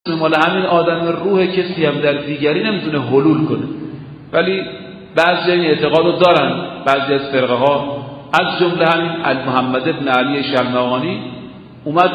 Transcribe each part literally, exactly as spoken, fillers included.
مال همین آدم روح کسی هم در دیگری نمیتونه حلول کنه. ولی بعضی این اعتقاد رو دارن بعضی از فرقه ها، از جمله همین محمد ابن علی شلمغانی اومد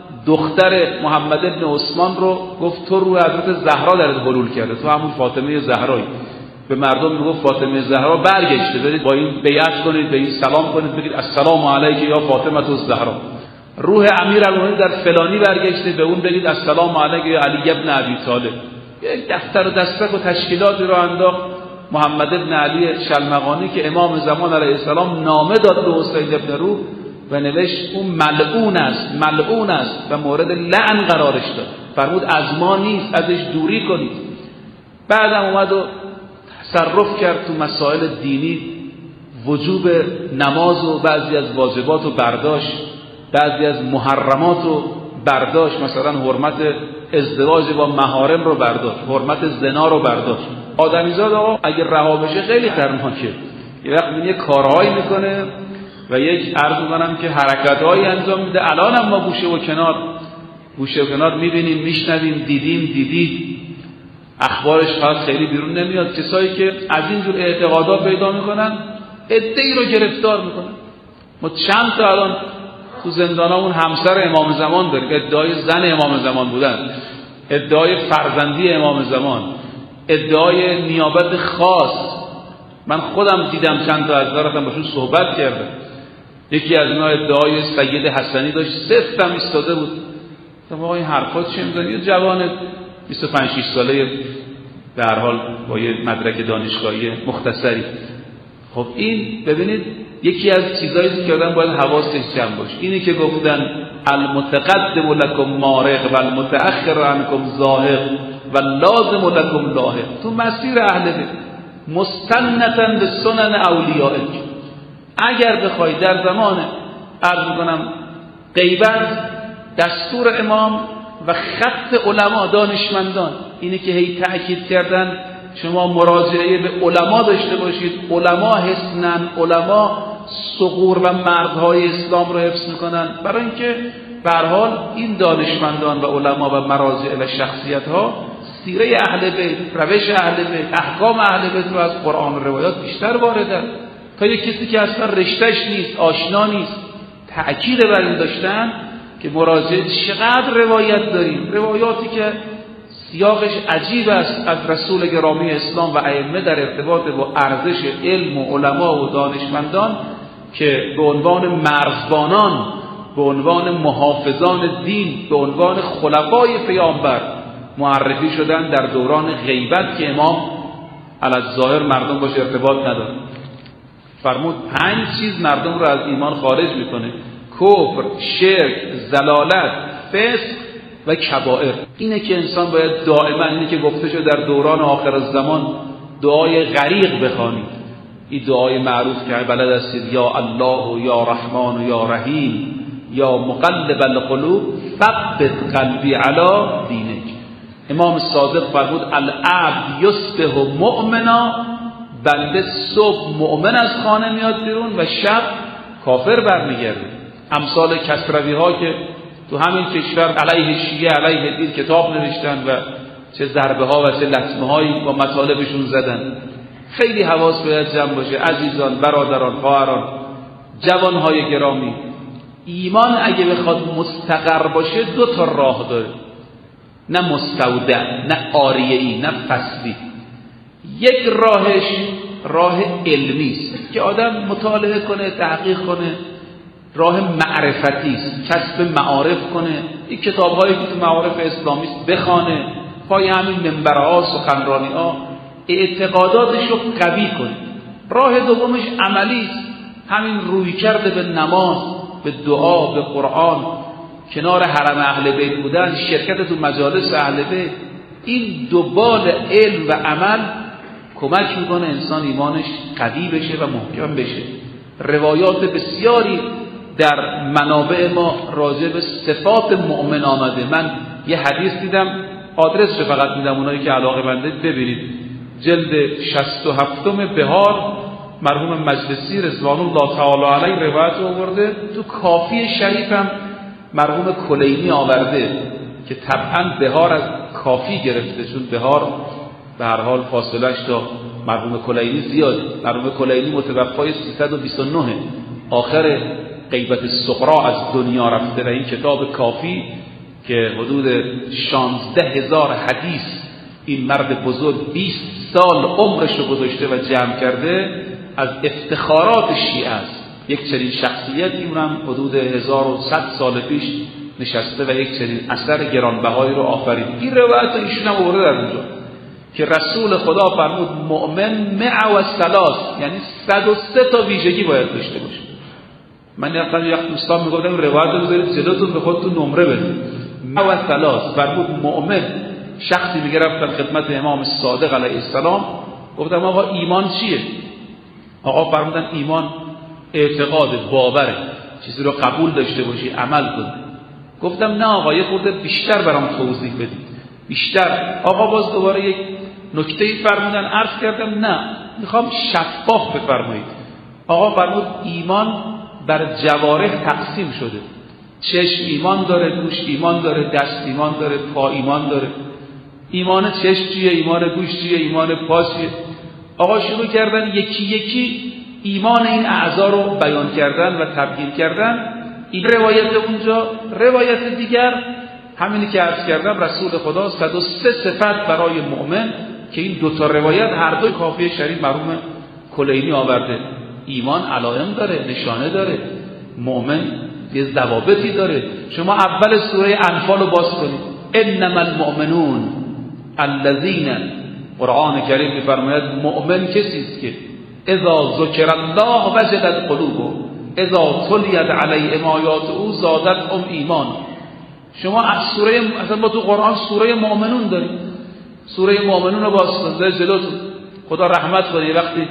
دختر محمد ابن عثمان رو گفت تو روح حضرت زهرا درت حلول کرده، تو همون فاطمه زهرایی. به مردم میگفت فاطمه زهرا برگشته، برید با این بیعت کنید، به این سلام کنید، بگید السلام علیک یا فاطمه الزهرا. روح امیرالمومنین در فلانی برگشته، به اون بگید السلام علیک یا علی ابن ابی طالب. یک دفتر و دستک و تشکیلاتی رو انداخت محمد ابن علی شلمغانی که امام زمان علیه السلام نامه داد به حسین ابن روح و نوشت اون ملعون است، ملعون است و مورد لعن قرارش داد. فرمود از ما نیست، ازش دوری کنید. بعدم اومد و تصرف کرد تو مسائل دینی، وجوب نماز و بعضی از واجبات رو برداشت، بعضی از محرمات رو برداشت، مثلا حرمت ازدواج با محارم رو برداشت، حرمت زنا رو برداشت. آدمیزاد آقا اگه رها بشه خیلی خطرناکه. یه وقت یه کارهایی میکنه و یک عرض میکنم که حرکتهایی انجام میده. الان هم ما گوشه و کنار گوشه و کنار میبینیم، میشنویم، دیدیم دیدید اخبارش خاص خیلی بیرون نمیاد. کسایی که از اینجور اعتقادات پیدا میکنن عده‌ای رو گرفتار میکنن. ما چند تا الان تو زندانامون همسر امام زمان داریم، ادعای زن امام زمان بودن، ادعای فرزندی امام زمان، ادعای نیابت خاص. من خودم دیدم چند تا از دارتم باشون صحبت کردم. یکی از اینا ادعای سید حسنی داشت، سفتم ایستاده بود. گفتم آقا این حرفات چی می‌زنی؟ یه جوان بیست و پنج شش ساله به هر حال با یه مدرک دانشگاهی مختصری. خب این ببینید یکی از چیزایی که آدم باید حواسش جمع باشه اینی که گفتن المتقدم لکم مارق و المتأخر عنکم زاهق و لازم لکم لاحق. تو مسیر اهل بیت مستنتن به سنن اولیائک، اگر بخوای در زمان عرض میکنم غیبت دستور امام و خط علما دانشمندان اینی که هی تأکید کردن شما مراجعه به علما داشته باشید. علما حسنن، علما ثغور و مردهای اسلام رو حفظ میکنن، برای اینکه به هر حال این دانشمندان و علما و مراجع و شخصیت ها سیره اهل بیت، روش اهل بیت، احکام اهل بیت رو از قرآن و روایات بیشتر واردن تا یک کسی که اصلا رشتهش نیست، آشنا نیست. تأکید بر این داشتن که مراجعه چقدر روایت داریم، روایاتی که سیاقش عجیب است از رسول گرامی اسلام و ائمه در ارتباط با ارزش علم و علما و دانشمندان که به عنوان مرزبانان، به عنوان محافظان دین، به عنوان خلفای پیامبر معرفی شدن در دوران غیبت که امام علی الظاهر مردم باشه ارتباط نداره. فرمود پنج چیز مردم رو از ایمان خارج میکنه: کفر، شرک، ضلالت، فسق و کبائر. اینه که انسان باید دائما، اینه که گفته شده در دوران آخر الزمان دعای غریق بخوانید. این دعای معروف که بلد هستید: یا الله و یا رحمان و یا رحیم یا مقلب القلوب ثبت قلبی علی دینک. امام صادق فرمود العبد یصبح مؤمنا، بنده صبح مؤمن از خانه میاد بیرون و شب کافر برمیگرده. امثال کسروی ها که تو همین کشور علیه شیعه علیه دین کتاب نوشتن و چه ضربه ها و چه لطمه هایی با مطالبشون زدن. خیلی حواس باید جمع باشه عزیزان، برادران، خواهران، جوان های گرامی. ایمان اگه بخواد مستقر باشه دو تا راه داره، نه مستودع، نه عاریه‌ای، نه فصلی. یک راهش راه علمی است که آدم مطالعه کنه، تحقیق کنه، راه معرفتی است، کسب معارف کنه، این کتاب‌هایی که تو معارف اسلامی است بخونه، پای همین منبرها، سخنرانی‌ها اعتقاداتش رو قوی کنه. راه دومش عملی است، همین روی کرده به نماز، به دعا، به قرآن، کنار حرم اهل بیت بودن، شرکت تو مجالس اهل بیت. این دو بال علم و عمل کمک میکنه انسان ایمانش قوی بشه و محکم بشه. روایات بسیاری در منابع ما راجع به صفات مؤمن آمده. من یه حدیث دیدم، آدرسش فقط میدم اونایی که علاقه منده ببینید. جلد شصت و هفتم بهار مرحوم مجلسی رضوان الله تعالی علیه روایت آورده. تو کافی شریف هم مرحوم کلینی آورده. که طبعا بهار از کافی گرفته، چون بهار به هر حال فاصلهش تا مرحوم کلینی زیاده. مرحوم کلینی متوفای سیصد و بیست و نه آخر غیبت الصغری از دنیا رفته و این کتاب کافی که حدود شانزده هزار حدیث این مرد بزرگ بیست سال عمرش رو گذاشته و جمع کرده، از افتخارات شیعه است. یک چنین شخصیتی اونم حدود هزار و صد سال پیش نشسته و یک چنین اثر گرانبهایی رو آفرید. این روایت ایشون هم آورده در اونجا که رسول خدا فرمود مؤمن مع و ثلاث، یعنی صد و سه تا ویژگی باید داشته باشه. من یقینا یک دوستان میگفتم این روایت رو بذارید جلوتون به خودتون نمره بدید. مع و ثلاث فرمود مؤمن. شخصی میگه رفتم خدمت امام صادق علیه السلام، گفتم آقا ایمان چیه؟ آقا فرمودن ایمان اعتقاد، باوره، چیزی رو قبول داشته باشی، عمل کنی. گفتم نه آقا یه خورده بیشتر برام توضیح بدید، بیشتر. آقا باز دوباره یک نکته‌ای فرمودن، عرض کردم نه میخوام شفاف بفرمایید. آقا فرمود ایمان بر جوارح تقسیم شده، چشم ایمان داره، گوش ایمان داره، دست ایمان داره، پا ایمان داره. ایمان چشم چیه؟ ایمان گوش چیه؟ ایمان پا چیه؟ آقا شروع کردن یکی یکی ایمان این اعضا رو بیان کردن و تبیین کردن. این روایت اونجا، روایت دیگر همینی که عرض کردم، رسول خدا صد و سه صفت برای مؤمن که این دوتا روایت هر دوی کافی شریف مرحوم کلینی آورده. ایمان علائم داره، نشانه داره، مؤمن یه ضوابطی داره. شما اول سوره انفال رو باز کنید، انما المؤمنون الذین، قرآن کریم می‌فرماید مؤمن کسی است که اذا ذکر الله وجلت قلوبهم اذا تلیت علیهم آیاته زادتهم ایمان. شما از سوره، اصلا ما تو قرآن سوره مؤمنون داریم، سوره مؤمنون رو باز کنید جلوتون. خدا رحمت کنه وقتی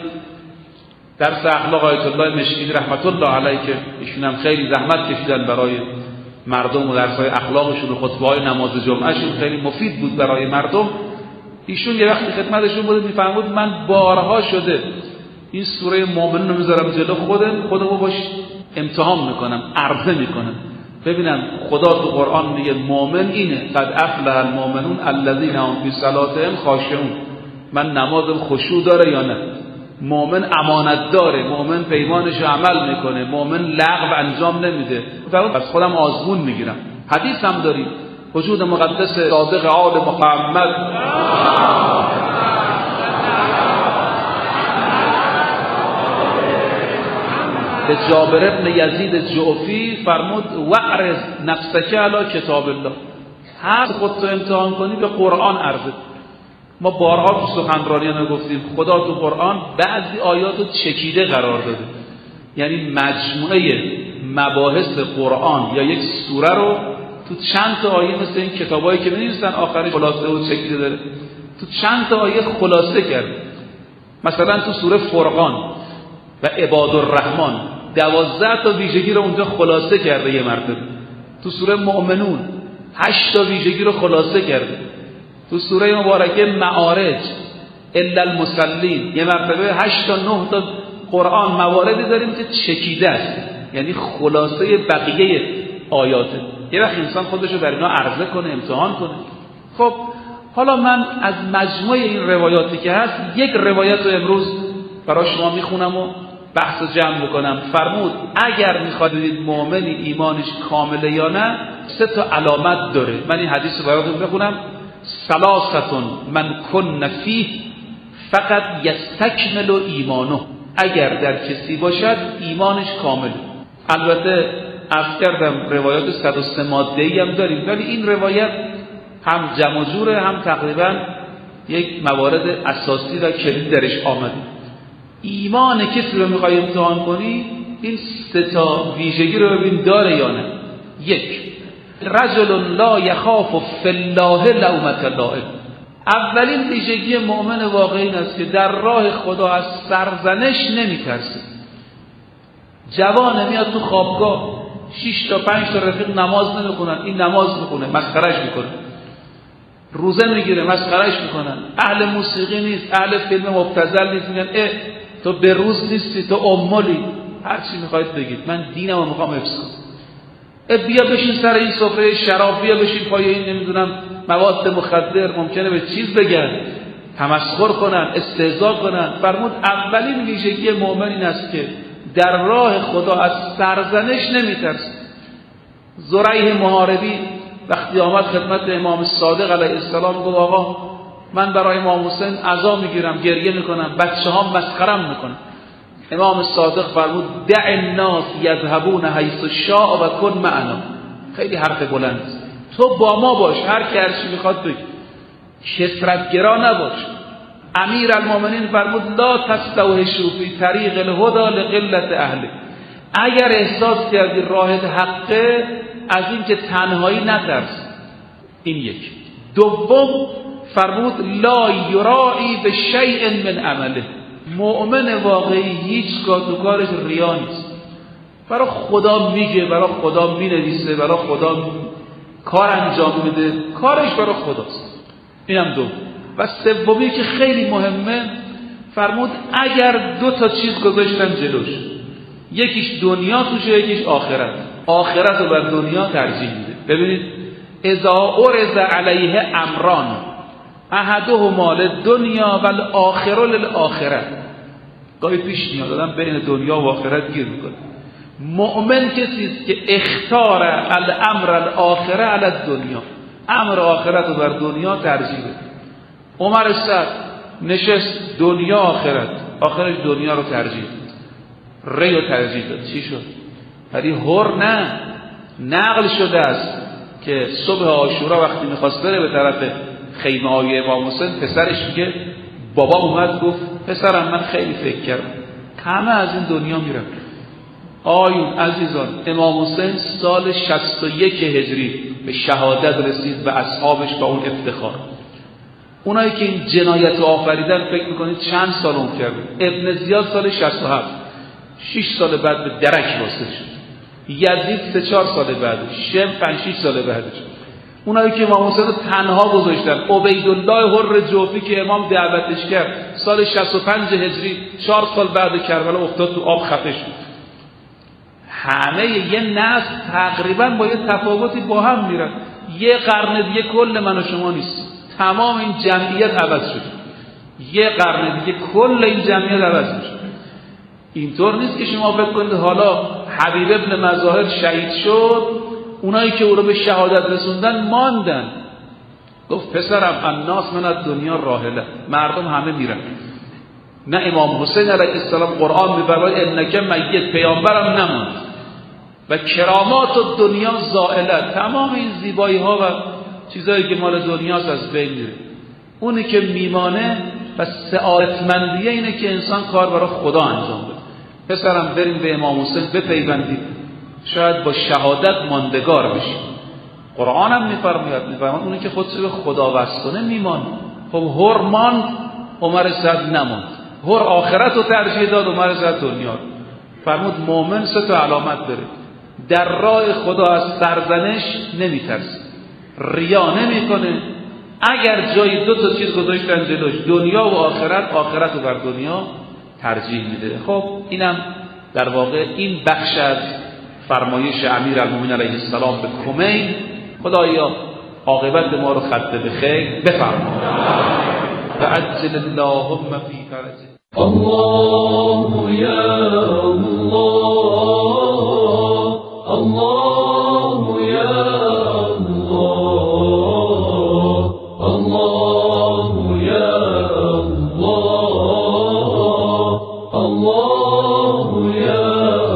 درس اخلاق آیت الله مشکینی رحمت الله علیه که ایشون هم خیلی زحمت کشیدن برای مردم و درس‌های اخلاقشون و خطبه‌های نماز جمعهشون خیلی مفید بود برای مردم. ایشون یه وقتی خدمتشون بود میفرمود من بارها شده این سوره مؤمنون رو میذارم جلو خودم، خودمو باش امتحان میکنم، عرضه میکنم ببینم خدا تو قرآن میگه مؤمن اینه، قد افلح المؤمنون الذین هم فی صلاتهم خاشعون. من نمازم خشوع داره یا نه؟ مؤمن امانت داره، مؤمن پیمانش رو عمل میکنه، مؤمن لغو انجام نمیده. از خودم آزمون میگیرم. حدیث هم داریم وجود مقدس صادق آل محمد به جابر ابن یزید جعفی فرمود وعرض نفسک علی کتاب الله، هر خودتو امتحان کنی به قرآن عرضه. ما بارها تو سخنرانیان گفتیم خدا تو قرآن بعضی آیاتو چکیده قرار داده، یعنی مجموعه مباحث قرآن یا یک سوره رو تو چند تا آیه، مثل این کتابایی که می‌نویسن آخرش خلاصه و چکیده داره، تو چند تا آیه خلاصه کرده. مثلا تو سوره فرقان و عباد الرحمن دوازده تا ویژگی رو اونجا خلاصه کرده یه مرتبه. تو سوره مؤمنون هشت تا ویژگی رو خلاصه کرده. تو سوره مبارکه معارج الا المصلین یه مرتبه هشت تا نه تا قرآن مواردی داریم که چکیده است، یعنی خلاصه بقیه آیاته. یه وقت انسان خودشو بر اینا عرضه کنه، امتحان کنه. خب حالا من از مجموعه این روایاتی که هست یک روایت رو امروز برای شما میخونم و بحث رو جمع بکنم. فرمود اگر میخواد بدید مؤمنی ایمانش کامله یا نه، سه تا علامت داره. من این حدیث رو براتون بخونم. ثلاثتون من کن فیه فقط یستکمل ایمانه، اگر در کسی باشد ایمانش کامل. البته عرض کردم روایات صد و سه ماده‌ای هم داریم، ولی این روایت هم جمع جوره، هم تقریبا یک موارد اساسی و کلید درش آمده. ایمان کسی رو میخوای امتحان کنی، این سه تا ویژگی رو ببین داره یا نه. یک، رجل لا یخاف فی الله لومة لائم. اولین ویژگی مؤمن واقعی این است که در راه خدا از سرزنش نمیترسه. جوانه میاد تو خوابگاه، شش تا پنج تا رفیق نماز نمیکنن، این نماز میکنه، مسخرهش میکنه. روزه میگیره، مسخرهش میکنن. اهل موسیقی نیست، اهل فیلم مبتذل نیست، میگن اه تو به روز نیستی، تو امولی، هر چی میخواید بگید، من دینمو میخوام حفظ کنم. بیا بشین سر این سفره شراب، بیا بشین پای این نمیدونم مواد مخدر، ممکنه به چیز بگن، تمسخر کنن، استهزا کنن. فرمود اولین ویژگی مؤمن این است که در راه خدا از سرزنش نمیترسه. زریح محاربی وقتی آمد خدمت امام صادق علیه السلام گفت آقا من برای امام حسین عزا میگیرم، گریه میکنم، بچه ها مسخرم میکنن. امام صادق فرمود دع الناس یذهبون حیث شاء و کن معنا. خیلی حرف بلند است. تو با ما باش، هر کی هر چی میخواد بگه، کثرتگرا نباش. امیر المؤمنین فرمود لا تستوحشوا فی طریق الهدى لقلت اهله. اگر احساس کردی راهت حقه، از این که تنهایی نترس. این یک. دوم فرمود لا یرائی به شیء من عمله. مؤمن واقعی هیچگاه تو کارش ریا نیست. برای خدا میگه، برای خدا مینویسه، برای خدا کار انجام میده، کارش برای خداست. اینم دو. و سومی که خیلی مهمه فرمود اگر دو تا چیز گذاشتن جلوش، یکیش دنیا توشه، یکیش آخرت، آخرت رو بر دنیا ترجیح میده. ببینید اذا عرض علیه امران احدهما للدنیا و الاخر للآخره. گاهی پیش میاد آدم بین دنیا و آخرت گیر میکنه. مؤمن کسی است که اختار الامر الاخره علی الدنیا، امر آخرت رو بر دنیا ترجیح بده. عمر سعد نشست دنیا آخرت، آخرش دنیا رو ترجیح داد، ری رو ترجیح داد. چی شد؟ ولی هر نه، نقل شده است که صبح عاشورا وقتی میخواست بره به طرف خیمه های امام حسین، پسرش میگه بابا اومد گفت پسرم من خیلی فکر کردم، همه از این دنیا میرم. آیون عزیزان، امام حسین سال شصت و یک هجری به شهادت رسید و اصحابش با اون افتخار. اونایی که این جنایت رو آفریدن فکر میکنید چند سال عمر کرد؟ ابن زیاد سال شصت و هفت، شش سال بعد به درک واسطه شد. یزید سه چهار سال بعد، شم پنج شش سال بعدش. اونایی که امام حسین رو تنها گذاشتن، عبیدالله حر جوفی که امام دعوتش کرد سال شصت و پنج هجری، چهار سال بعد کربلا افتاد تو آب خفه شد. همه یه نسل تقریبا با یه تفاوتی با هم میرن. یه قرن دیگه کل من و شما نیست، تمام این جمعیت عوض شد. یه قرن دیگه کل این جمعیت عوض میشه. اینطور نیست که شما فکر کنید حالا حبیب ابن مظاهر شهید شد، اونایی که او رو به شهادت رسوندن ماندن. گفت پسرم الناس من الدنیا راحله، مردم همه میرن. نه امام حسین علیه السلام قرآن میفرماید انک میت، پیامبرم نماند و کرامات و دنیا زائله. تمام این زیبایی ها و چیزایی که مال دنیاست از بین میره. اونی که میمانه و سعادتمندیه اینه که انسان کار برای خدا انجام بده. پسرم بریم به امام حسین بپیوندیم، شاید با شهادت ماندگار بشیم. قرآن هم میفرماید میفرماید اونی که خودش به خدا وصل کنه میمانه. خب هر ماند، عمر سعد نماند. هر آخرت رو ترجیح داد، عمر سعد دنیا. فرمود مومن سه تا علامت داره: در راه خدا از سرزنش نمیترسه، ریا نمیکنه، اگر جایی دو تا چیز گذاشتن جلوش، دنیا و آخرت، آخرت رو بر دنیا ترجیح میده. خب اینم در واقع این بخش از فرمایش امیر المؤمنین علیه السلام به کمین. خدایا عاقبت ما رو خط به خیر بفرما و عجل اللهم فی فرجه. الله یا الله، الله یا الله، الله یا الله، الله یا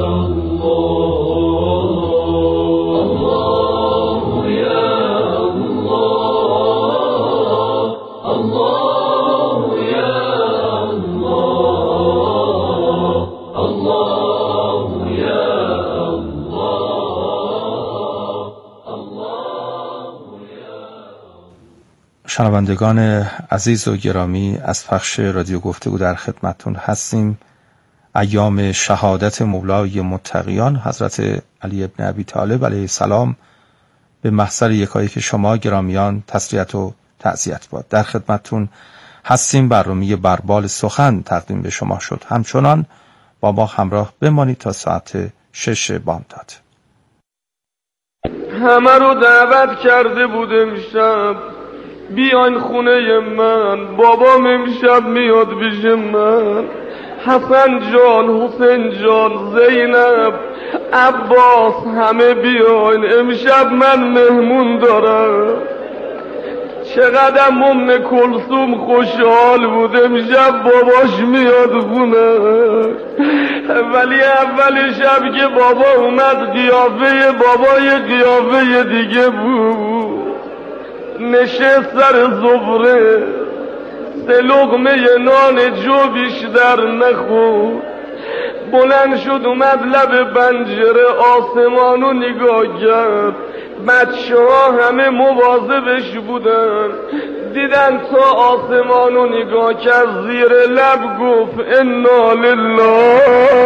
شنوندگان عزیز و گرامی، از پخش رادیو گفتگو در خدمتتون هستیم. ایام شهادت مولای متقیان حضرت علی ابن ابی طالب علیه السلام به محضر یکایک شما گرامیان تسلیت و تعزیت باد. در خدمتتون هستیم. برنامه بربال سخن تقدیم به شما شد. همچنان با ما همراه بمانید تا ساعت شش بامداد. همه رو دعوت کرده بود امشب بیاین خونه من، بابام امشب میاد پیش من. حسن جان، حسین جان، زینب، عباس، همه بیاین امشب من مهمون دارم. چقدر ام کلثوم خوشحال بود امشب باباش میاد خونه. ولی اول شب که بابا اومد قیافه بابا یه قیافه دیگه بود. نشست سر زبره، سه لقمه نان جو بیشتر نخورد. بلند شد اومد لب پنجره آسمانو نگاه کرد. بچه ها همه مواظبش بودن، دیدن تا آسمانو نگاه کرد زیر لب گفت انا لله.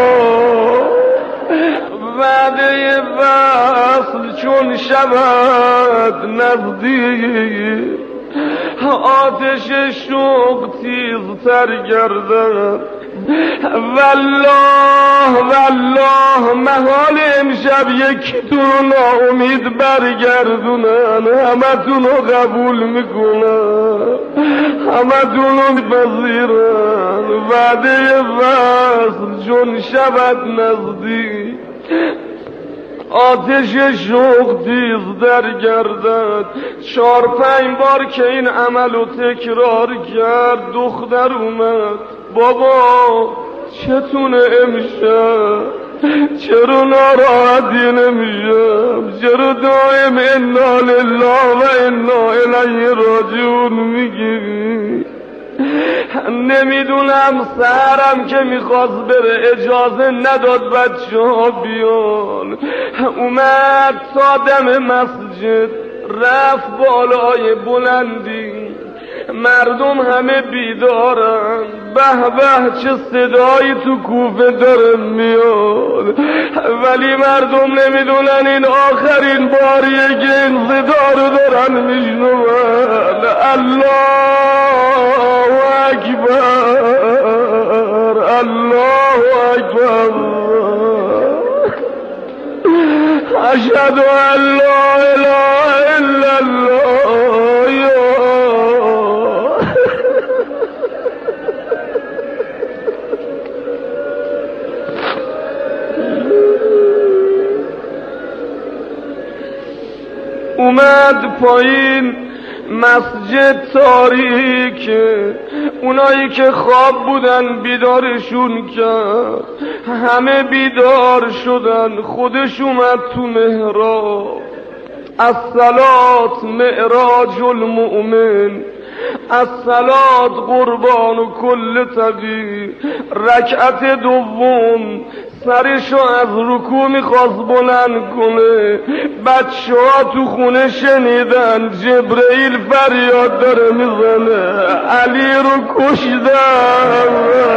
وعده وصل چون شود نزدیک، آتش شوق تیزتر گردد. والله والله محال امشب یکیتون ناامید برگردونن، همه تون رو قبول میکنن، همه تون رو میپذیرن. وعده وصل چون شود نزدیک، آتش شوق تیز در گردد. چار پنج بار که این عملو تکرار کرد دختر اومد. بابا چتونه امشب؟ چرا ناراحتی نمیشم؟ چرا دائم انا لله و انا الیه راجعون میگی؟ نمیدونم سهرم که میخواست بره اجازه نداد بچه ها بیان. اومد تا دم مسجد رفت بالای بلندی، مردم همه بیدارن. به به چه صدایی تو کوفه داره میاد، ولی مردم نمیدونن این آخرین باریه که این صدا رو دارن میشنون. الله اکبر، الله اکبر، اشهد ان لا اله الا الله. اومد پایین مسجد تاریکه، اونایی که خواب بودن بیدارشون کرد، همه بیدار شدن. خودش اومد تو محراب. الصلاة معراج المؤمن، الصلاة قربان و کل تقی. رکعت دوم سرشو از رکوع میخواست بلند کنه، بچه ها تو خونه شنیدن جبرئیل فریاد داره میزنه علی رو کشتن.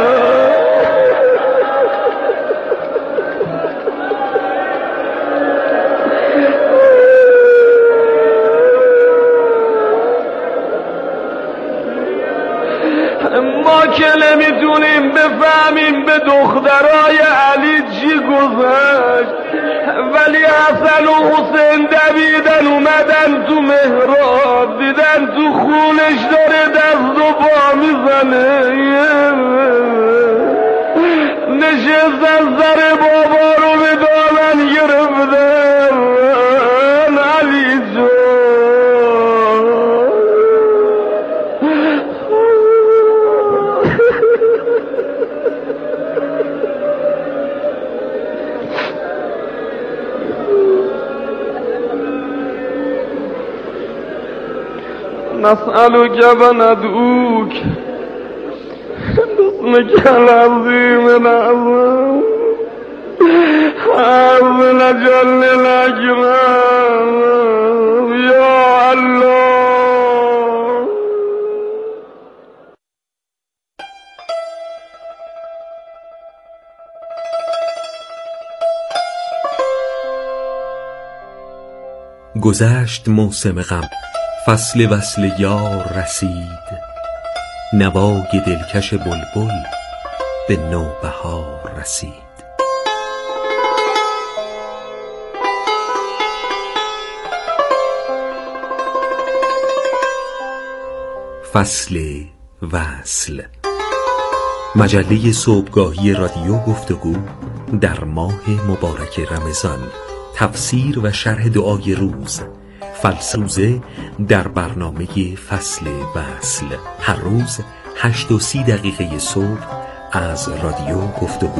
ما که نمیتونیم بفهمیم به دخترای علی چی گذشت، ولی حسن و حسین دویدن اومدن تو محراب، دیدن تو خونش داره دست و پا میزنه. نشستن سر بابا رو به دامن گرفتن. علی جان نسألك وندعوك باسمك العظيم العظيم عظم جل الأكرام يا الله. گذشت موسم غم، فصل وصل یار رسید، نوای دلکش بلبل به نوبهار رسید. فصل وصل، مجله صبحگاهی رادیو گفتگو در ماه مبارک رمضان، تفسیر و شرح دعای روز، فلسفه در برنامه فصل وصل، هر روز هشت و سی دقیقه صبح از رادیو گفتگو.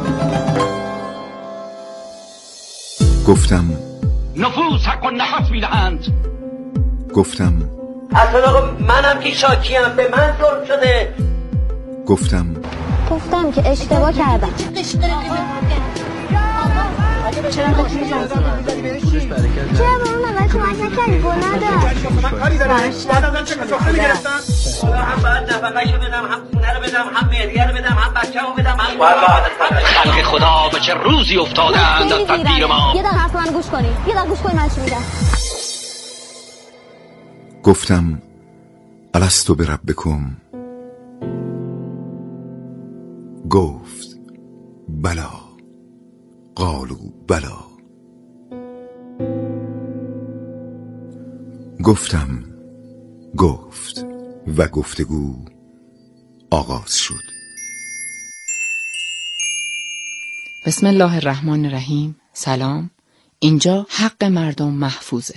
گفتم نفوس حق و نفس میدهند. گفتم اصلا آقا منم که شاکیم، به من ظلم شده. گفتم گفتم که اشتباه کردم. چرا به اون اول کمک نکردی؟ گناه من کاری دارم. بعد چه کسوخه میگرفتن؟ هم باید نفقه‌شو بدم، هم خونه رو بدم، هم مهریه رو بدم، هم بچه‌مو بدم، هم خلق خدا به چه روزی افتادند از تدبیر ما. یه دقیقه حرف من گوش کنید. یه دقیقه گوش کنید من چی میگم. گفتم الستو بربکم. گفت بلا. قالوا بلا. گفتم گفت و گفتگو آغاز شد. بسم الله الرحمن الرحیم. سلام. اینجا حق مردم محفوظه.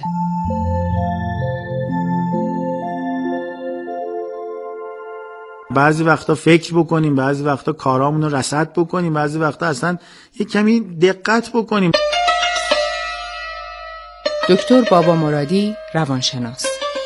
بعضی وقتا فکر بکنیم، بعضی وقتا کارامونو رصد بکنیم، بعضی وقتا اصلا یک کمی دقت بکنیم. دکتر بابا مرادی، روانشناس.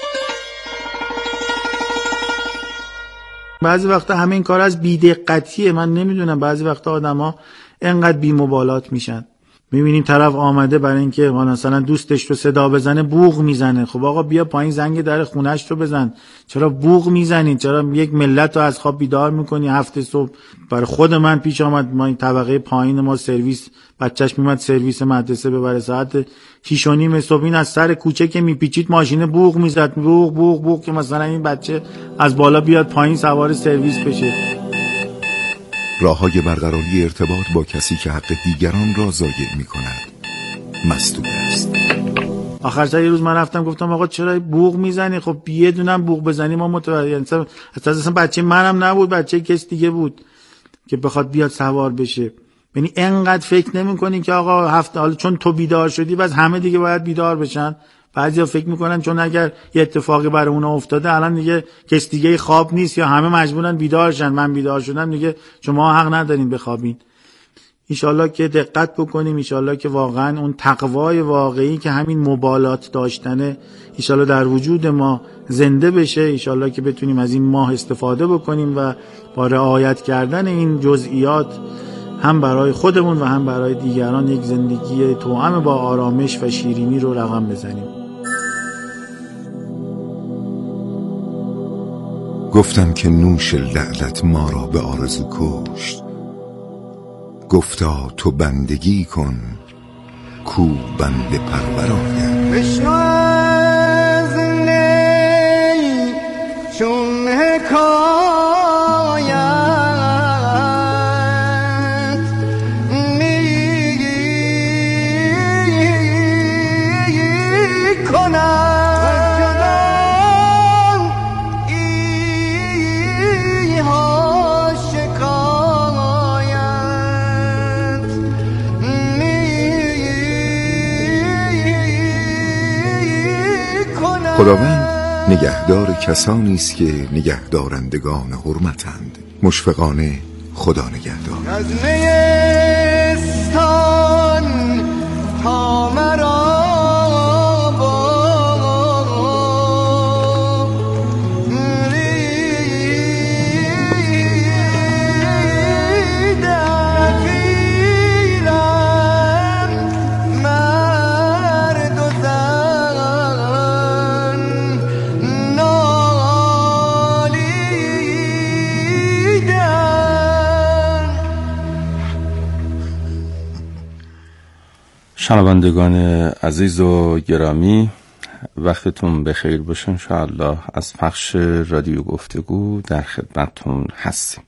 بعضی وقتا همه این کار از بی‌دقتیه. من نمیدونم، بعضی وقتا آدما انقدر بی‌مبالات میشن. میبینیم طرف آمده برای اینکه مثلا دوستش رو صدا بزنه بوق میزنه. خب آقا بیا پایین زنگ در خونه‌اش رو بزن. چرا بوق میزنی؟ چرا یک ملت رو از خواب بیدار میکنی؟ هفته صبح برای خود من پیش آمد، ما این طبقه پایین ما سرویس، بچهش میمد سرویس مدرسه ببره، ساعت شش و نیم صبح این از سر کوچه که میپیچید ماشین بوق میزد، بوق بوق بوق که مثلا این بچه از بالا بیاد پایین سوار سرویس بشه. راه‌های برقراری ارتباط با کسی که حق دیگران را ضایع می‌کند مسدود است. آخر سر یه روز من رفتم گفتم آقا چرا بوق میزنی؟ خب یه دونم بوق بزنی ما متوجه، اصلا اصلا بچه منم نبود، بچه کس دیگه بود که بخواد بیاد سوار بشه. یعنی انقدر فکر نمی‌کنی که آقا هفته حالا چون تو بیدار شدی بس همه دیگه باید بیدار بشن. بعضیا فکر میکنن چون اگر یه اتفاقی برای اونا افتاده الان دیگه کس دیگه خواب نیست یا همه مجبورن بیدار شن، من بیدار شدم دیگه شما حق ندارین بخوابین. انشالله که دقت بکنیم، انشالله که واقعا اون تقوای واقعی که همین مبالات داشتنه انشالله در وجود ما زنده بشه. انشالله که بتونیم از این ماه استفاده بکنیم و با رعایت کردن این جزئیات هم برای خودمون و هم برای دیگران یک زندگی توأم با آرامش و شیرینی رو رقم بزنیم. گفتم که نوش لعلت ما را به آرزو کشت. گفتا تو بندگی کن کو بنده پرور آید. بشنو از نی چون حکایت می کنم خداوند نگهدار کسانی است که نگهدارندگان حرمتند. مشفقانه خدا نگهدار. از نیستان تا مرا شنوندگان عزیز و گرامی، وقتتون بخیر باشه. انشاءالله از پخش رادیو گفتگو در خدمتتون هستیم.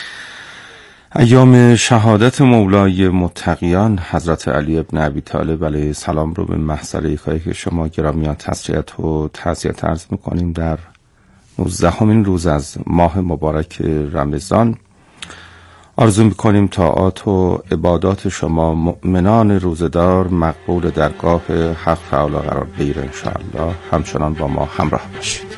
ایام شهادت مولای متقیان حضرت علی ابن ابی طالب علیه السلام رو به محضر یکایی که شما گرامیان تسلیت و تعزیت عرض میکنیم در نوزدهمین روز از ماه مبارک رمضان. آرزو می‌کنیم طاعات و عبادات شما مؤمنان روزدار مقبول درگاه حق تعالی قرار بگیره انشاءالله. همچنان با ما همراه باشید.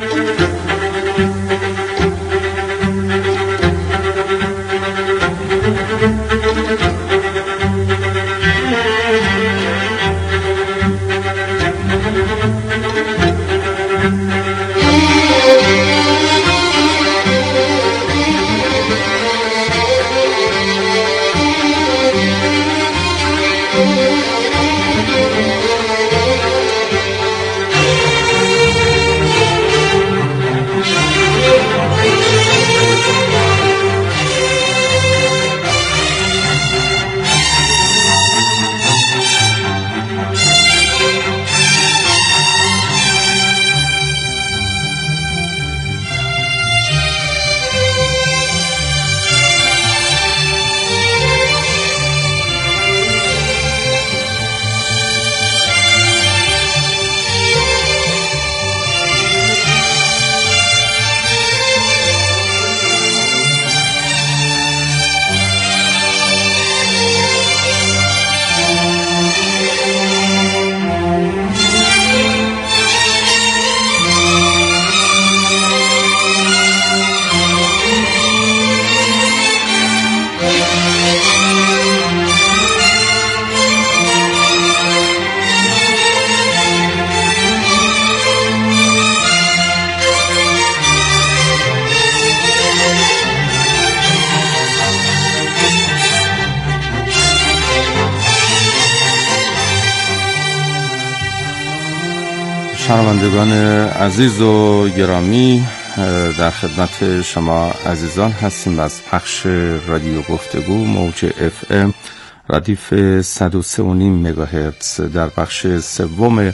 شنوندگان عزیز و گرامی، در خدمت شما عزیزان هستیم از پخش رادیو گفتگو موج اف ام ردیف صد و سه و نیم مگاهرتز. در بخش سوم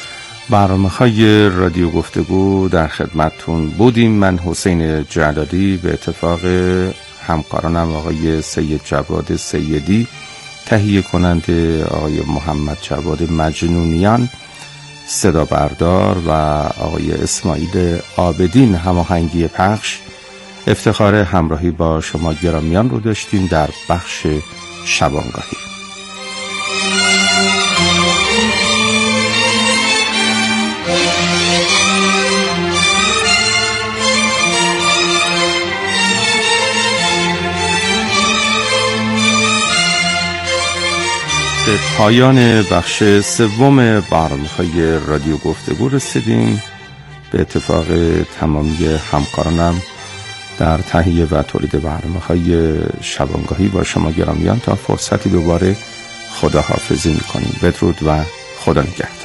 برنامه‌های رادیو گفتگو در خدمتتون بودیم. من حسین جلالی به اتفاق همکارانم آقای سید جواد سیدی، تهیه کننده آقای محمد جواد مجنونیان، صدا بردار، و آقای اسماعیل عابدین هماهنگی پخش، افتخار همراهی با شما گرامیان رو داشتیم در بخش شبانگاهی. به پایان بخش سوم برنامه‌های رادیو گفتگو رسیدیم. به اتفاق تمامی همکارانم در تهیه و تولید برنامه‌های شبانگاهی با شما گرامیان تا فرصتی دوباره خداحافظی می‌کنیم. بدرود و خدا نگهدار.